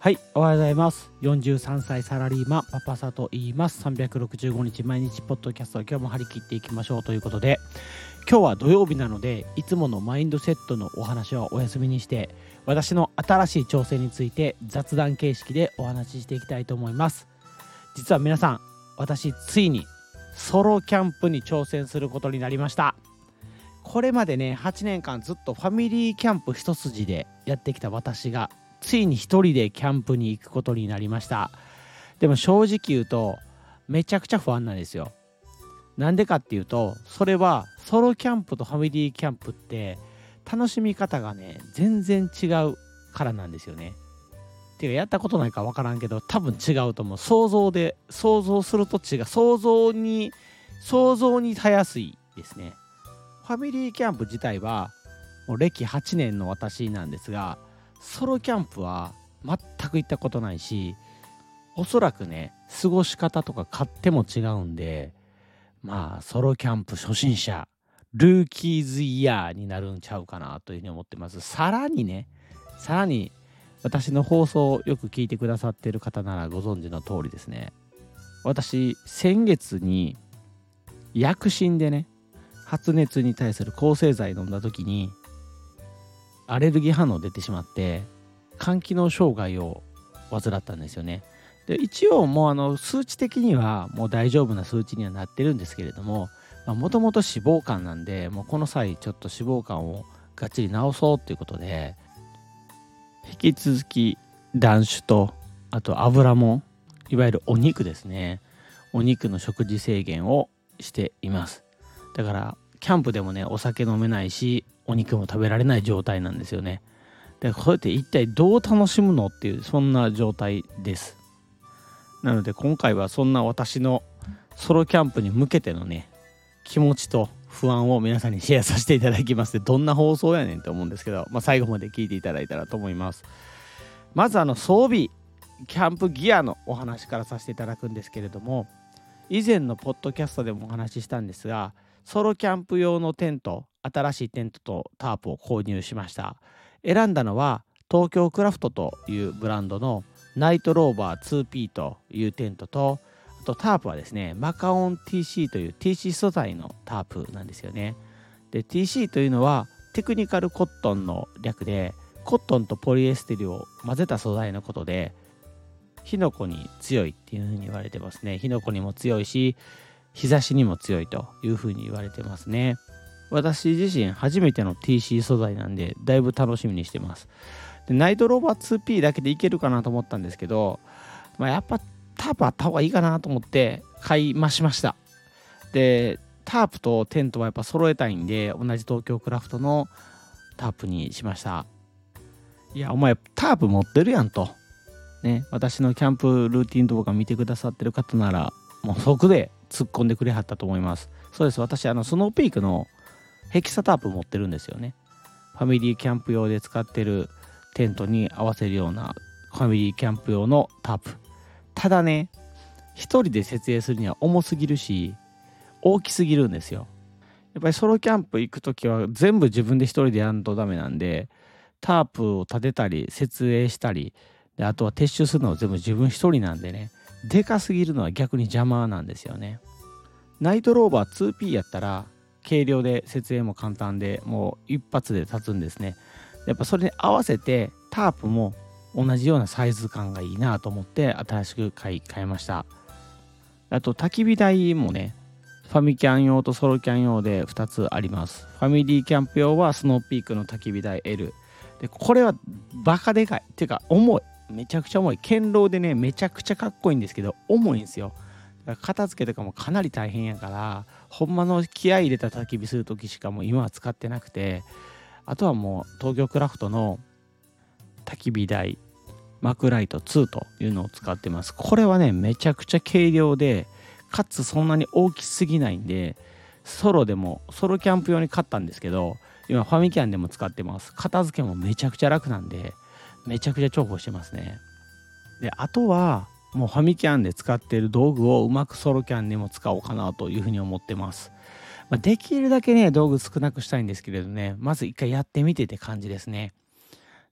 はい、おはようございます。43歳サラリーマンパパサと言います。365日毎日ポッドキャスト、今日も張り切っていきましょうということで、今日は土曜日なのでいつものマインドセットのお話はお休みにして、私の新しい挑戦について雑談形式でお話ししていきたいと思います。実は皆さん、私ついにソロキャンプに挑戦することになりました。これまでね、8年間ずっとファミリーキャンプ一筋でやってきた私がついに一人でキャンプに行くことになりました。でも正直言うとめちゃくちゃ不安なんですよ。なんでかっていうと、それはソロキャンプとファミリーキャンプって楽しみ方がね全然違うからなんですよね。てかやったことないか分からんけど、多分違うと思う。想像すると違う。想像にたやすいですね。ファミリーキャンプ自体はもう歴8年の私なんですが、ソロキャンプは全く行ったことないし、おそらくね過ごし方とか勝手も違うんで、ソロキャンプ初心者ルーキーズイヤーになるんちゃうかなというふうに思ってます。さらに私の放送をよく聞いてくださっている方ならご存知の通りですね、私先月に薬疹でね、発熱に対する抗生剤飲んだ時にアレルギー反応出てしまって肝機能障害を患ったんですよね。で一応もう数値的にはもう大丈夫な数値にはなってるんですけれども、もともと脂肪肝なんで、もうこの際ちょっと脂肪肝をがっちり治そうということで、引き続き断酒と、あと油もん、いわゆるお肉ですね、お肉の食事制限をしています。だからキャンプでもねお酒飲めないし、お肉も食べられない状態なんですよね。でこうやって一体どう楽しむのっていう、そんな状態です。なので今回はそんな私のソロキャンプに向けてのね気持ちと不安を皆さんにシェアさせていただきます。どんな放送やねんと思うんですけど、最後まで聞いていただいたらと思います。まず装備、キャンプギアのお話からさせていただくんですけれども、以前のポッドキャストでもお話ししたんですが、ソロキャンプ用のテント、新しいテントとタープを購入しました。選んだのは東京クラフトというブランドのナイトローバー 2P というテントと、あとタープはですね、マカオン TC という TC 素材のタープなんですよね。で TC というのはテクニカルコットンの略で、コットンとポリエステルを混ぜた素材のことで、火の粉に強いっていう風に言われてますね。火の粉にも強いし、日差しにも強いという風に言われてますね。私自身初めての TC 素材なんで、だいぶ楽しみにしてます。でナイトローバー 2P だけでいけるかなと思ったんですけど、やっぱタープあった方がいいかなと思って買いました。でタープとテントはやっぱ揃えたいんで、同じ東京クラフトのタープにしました。いやお前タープ持ってるやんとね、私のキャンプルーティン動画見てくださってる方ならもう即で突っ込んでくれはったと思います。そうです、私スノーピークのヘキサタープ持ってるんですよね。ファミリーキャンプ用で使ってるテントに合わせるようなファミリーキャンプ用のタープ。ただね、一人で設営するには重すぎるし大きすぎるんですよ。やっぱりソロキャンプ行くときは全部自分で一人でやんとダメなんで、タープを立てたり設営したりで、あとは撤収するのは全部自分一人なんでね、でかすぎるのは逆に邪魔なんですよね。ナイトローバー 2P やったら軽量で設営も簡単で、もう一発で立つんですね。やっぱそれに合わせてタープも同じようなサイズ感がいいなと思って新しく買いました。あと焚き火台もね、ファミキャン用とソロキャン用で2つあります。ファミリーキャンプ用はスノーピークの焚き火台 L で、これはバカでかいっていうか重い、めちゃくちゃ重い。堅牢でねめちゃくちゃかっこいいんですけど重いんですよ。だから片付けとかもかなり大変やから、ほんまの気合い入れた焚き火する時しかもう今は使ってなくて、あとはもう東京クラフトの焚き火台マクライト2というのを使ってます。これはねめちゃくちゃ軽量で、かつそんなに大きすぎないんで、ソロキャンプ用に買ったんですけど、今ファミキャンでも使ってます。片付けもめちゃくちゃ楽なんでめちゃくちゃ重宝してますね。であとはもうファミキャンで使っている道具をうまくソロキャンにも使おうかなというふうに思ってます。できるだけね道具少なくしたいんですけれどね、まず一回やってみてって感じですね。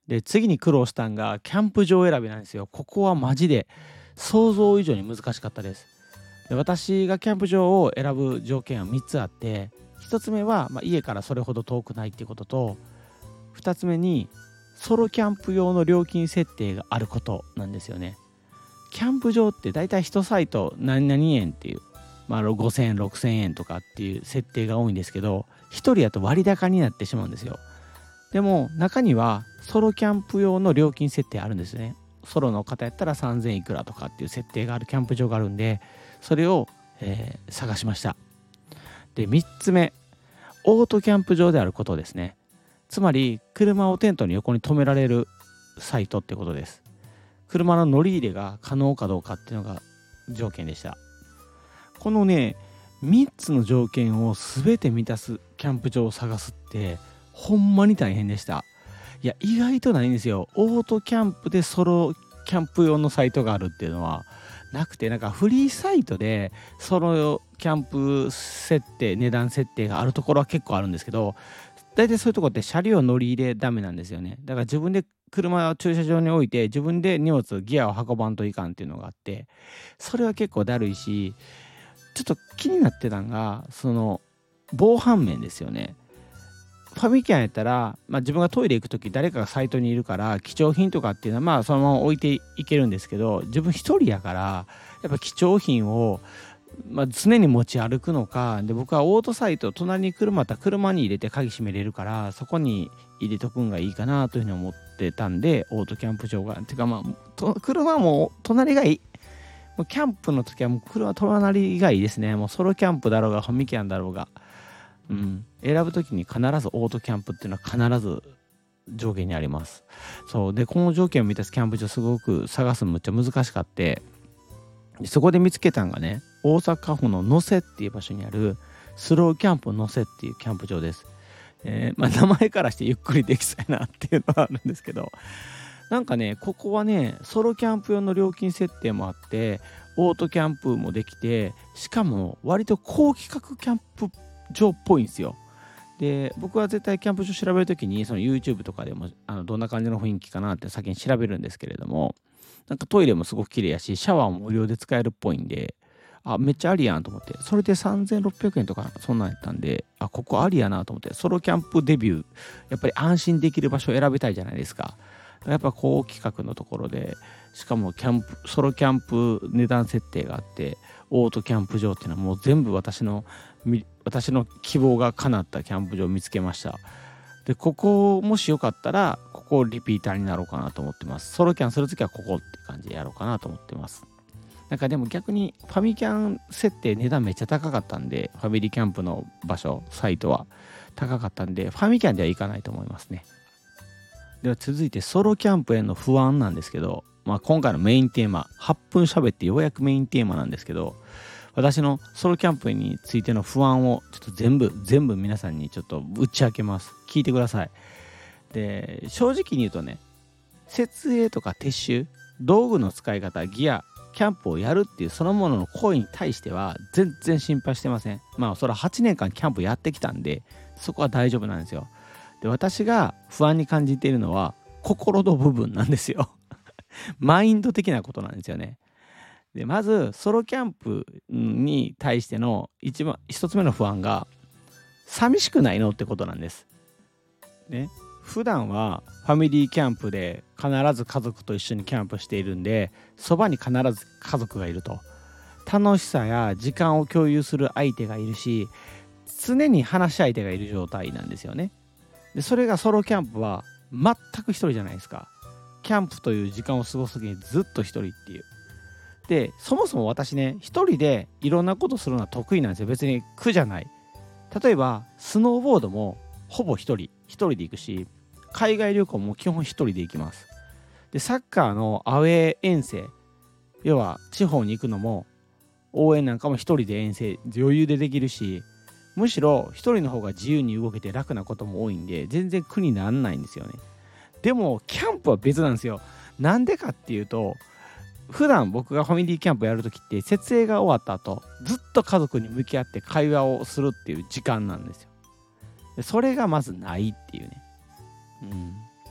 で次に苦労したんがキャンプ場選びなんですよ。ここはマジで想像以上に難しかったです。で私がキャンプ場を選ぶ条件は3つあって、1つ目は、家からそれほど遠くないっていうことと、2つ目にソロキャンプ用の料金設定があることなんですよね。キャンプ場ってだいたい1サイト何々円っていう、5000円6000円とかっていう設定が多いんですけど、1人だと割高になってしまうんですよ。でも中にはソロキャンプ用の料金設定あるんですね。ソロの方やったら3000いくらとかっていう設定があるキャンプ場があるんで、それを、探しました。で3つ目、オートキャンプ場であることですね。つまり車をテントの横に止められるサイトってことです。車の乗り入れが可能かどうかっていうのが条件でした。このね3つの条件を全て満たすキャンプ場を探すってほんまに大変でした。いや意外とないんですよ。オートキャンプでソロキャンプ用のサイトがあるっていうのはなくて、なんかフリーサイトでソロキャンプ設定値段設定があるところは結構あるんですけど、大体そういうところって車両乗り入れダメなんですよね。だから自分で車を駐車場に置いて自分で荷物ギアを運ばんといかんっていうのがあって、それは結構だるいし、ちょっと気になってたんがその防犯面ですよね。ファミキャンやったら、自分がトイレ行く時誰かがサイトにいるから貴重品とかっていうのはそのまま置いていけるんですけど、自分一人やからやっぱ貴重品を常に持ち歩くのかで、僕はオートサイト隣に車あったら車に入れて鍵閉めれるからそこに入れとくんがいいかなというふうに思ってたんで、オートキャンプ場がてか車も隣がいい。もうキャンプの時はもう車隣がいいですね。もうソロキャンプだろうがファミキャンだろうが、選ぶ時に必ずオートキャンプっていうのは必ず条件にあります。そうでこの条件を満たすキャンプ場すごく探すのむっちゃ難しかって、そこで見つけたんがね、大阪府の能勢っていう場所にあるスローキャンプ能勢っていうキャンプ場です。名前からしてゆっくりできそうやなっていうのはあるんですけど、なんかねここはねソロキャンプ用の料金設定もあってオートキャンプもできて、しかも割と高規格キャンプ場っぽいんですよ。で僕は絶対キャンプ場調べるときにその YouTube とかでもどんな感じの雰囲気かなって先に調べるんですけれども、なんかトイレもすごく綺麗やしシャワーも無料で使えるっぽいんで、めっちゃありやんと思って、それで3600円とかそんなんやったんで、ここありやなと思って、ソロキャンプデビューやっぱり安心できる場所を選びたいじゃないですか。やっぱ高規格のところで、しかもソロキャンプ値段設定があってオートキャンプ場っていうのはもう全部私の希望が叶ったキャンプ場を見つけました。でここもしよかったらここリピーターになろうかなと思ってます。ソロキャンするときはここって感じでやろうかなと思ってます。なんかでも逆にファミキャン設定値段めっちゃ高かったんで、ファミリーキャンプの場所サイトは高かったんでファミキャンでは行かないと思いますね。では続いてソロキャンプへの不安なんですけど、今回のメインテーマ8分喋ってようやくメインテーマなんですけど、私のソロキャンプについての不安をちょっと全部皆さんにちょっと打ち明けます。聞いてください。で正直に言うとね、設営とか撤収、道具の使い方、ギア、キャンプをやるっていうそのものの行為に対しては全然心配してません。それは8年間キャンプやってきたんでそこは大丈夫なんですよ。で私が不安に感じているのは心の部分なんですよ。マインド的なことなんですよね。でまずソロキャンプに対しての一つ目の不安が寂しくないのってことなんです。ね、普段はファミリーキャンプで必ず家族と一緒にキャンプしているんで、そばに必ず家族がいると、楽しさや時間を共有する相手がいるし、常に話し相手がいる状態なんですよね。でそれがソロキャンプは全く一人じゃないですか。キャンプという時間を過ごす時にずっと一人っていう。でそもそも私ね一人でいろんなことするのは得意なんですよ。別に苦じゃない。例えばスノーボードもほぼ一人で行くし、海外旅行も基本一人で行きます。でサッカーのアウェー遠征、要は地方に行くのも応援なんかも一人で遠征余裕でできるし、むしろ一人の方が自由に動けて楽なことも多いんで全然苦にならないんですよね。でもキャンプは別なんですよ。なんでかっていうと、普段僕がファミリーキャンプやるときって設営が終わった後ずっと家族に向き合って会話をするっていう時間なんですよ。でそれがまずないっていうね。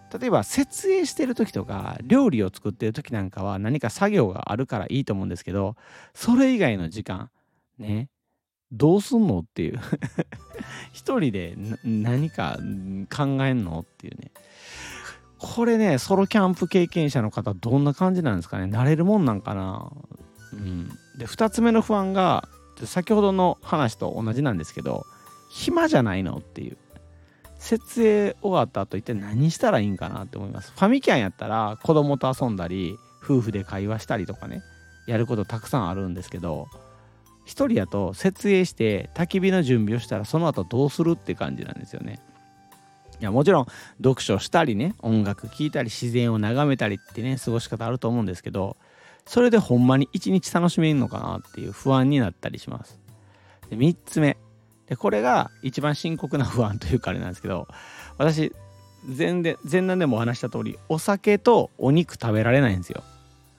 例えば設営してる時とか料理を作ってる時なんかは何か作業があるからいいと思うんですけど、それ以外の時間ね、どうすんのっていう一人で何か考えんのっていうね。これね、ソロキャンプ経験者の方どんな感じなんですかね。慣れるもんなんかな。で2つ目の不安が先ほどの話と同じなんですけど、暇じゃないのっていう。設営終わった後一体何したらいいんかなって思います。ファミキャンやったら子供と遊んだり夫婦で会話したりとかね、やることたくさんあるんですけど、一人やと設営して焚き火の準備をしたらその後どうするって感じなんですよね。いやもちろん読書したりね、音楽聴いたり自然を眺めたりってね、過ごし方あると思うんですけど、それでほんまに一日楽しめるのかなっていう不安になったりします。で3つ目で、これが一番深刻な不安というかあれなんですけど、私前段でもお話した通り、お酒とお肉食べられないんですよ。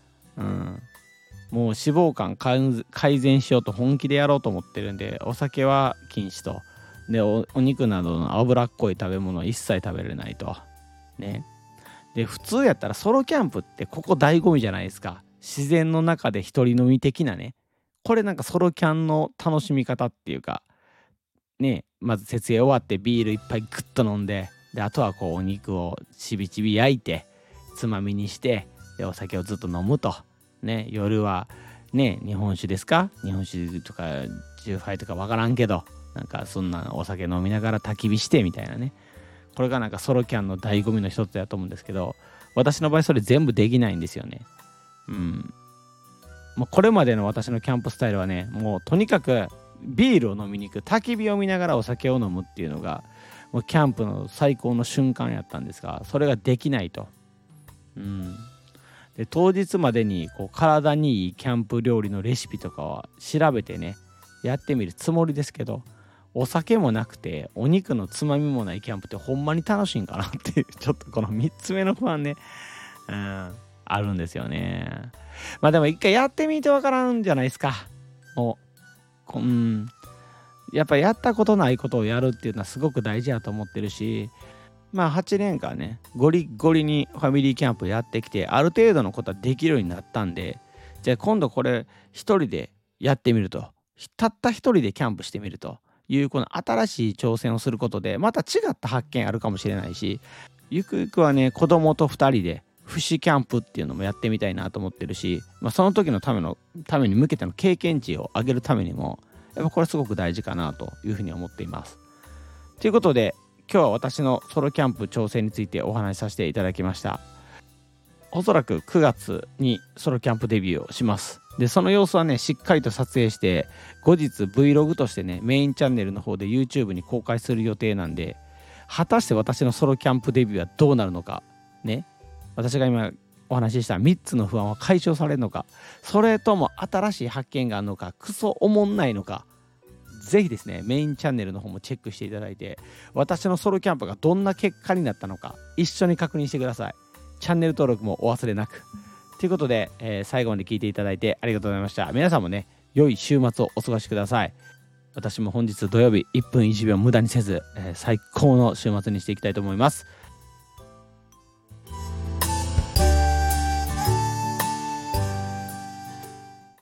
もう脂肪肝改善しようと本気でやろうと思ってるんで、お酒は禁止と。で お肉などの脂っこい食べ物は一切食べれないと。ね。で、普通やったらソロキャンプってここ醍醐味じゃないですか。自然の中で一人飲み的なね。これなんかソロキャンの楽しみ方っていうか、ね、まず設営終わってビールいっぱいグッと飲んで、であとはこうお肉をちびちび焼いてつまみにして、でお酒をずっと飲むとね。夜はね、日本酒ですか、日本酒とかチューハイとかわからんけど、なんかそんなお酒飲みながら焚き火してみたいなね。これがなんかソロキャンの醍醐味の一つだと思うんですけど、私の場合それ全部できないんですよね。もうこれまでの私のキャンプスタイルはね、もうとにかくビールを飲みに行く、焚き火を見ながらお酒を飲むっていうのがもうキャンプの最高の瞬間やったんですが、それができないと。で当日までにこう体にいいキャンプ料理のレシピとかは調べてね、やってみるつもりですけど、お酒もなくてお肉のつまみもないキャンプってほんまに楽しいんかなっていう、ちょっとこの3つ目の不安ね、あるんですよね。まあでも一回やってみてわからんじゃないですか。もうやっぱやったことないことをやるっていうのはすごく大事だと思ってるし、まあ8年間ねゴリゴリにファミリーキャンプやってきて、ある程度のことはできるようになったんで、じゃあ今度これ一人でやってみると、たった一人でキャンプしてみるというこの新しい挑戦をすることでまた違った発見あるかもしれないし、ゆくゆくはね子供と2人で不死キャンプっていうのもやってみたいなと思ってるし、その時のために向けての経験値を上げるためにもやっぱこれすごく大事かなというふうに思っています。ということで今日は私のソロキャンプ挑戦についてお話しさせていただきました。おそらく9月にソロキャンプデビューをします。でその様子はねしっかりと撮影して後日 Vlog としてねメインチャンネルの方で YouTube に公開する予定なんで、果たして私のソロキャンプデビューはどうなるのかね、私が今お話しした3つの不安は解消されるのか、それとも新しい発見があるのか、クソおもんないのか、ぜひですねメインチャンネルの方もチェックしていただいて、私のソロキャンプがどんな結果になったのか一緒に確認してください。チャンネル登録もお忘れなく。ということで、最後まで聞いていただいてありがとうございました。皆さんもね良い週末をお過ごしください。私も本日土曜日1分1秒無駄にせず、最高の週末にしていきたいと思います。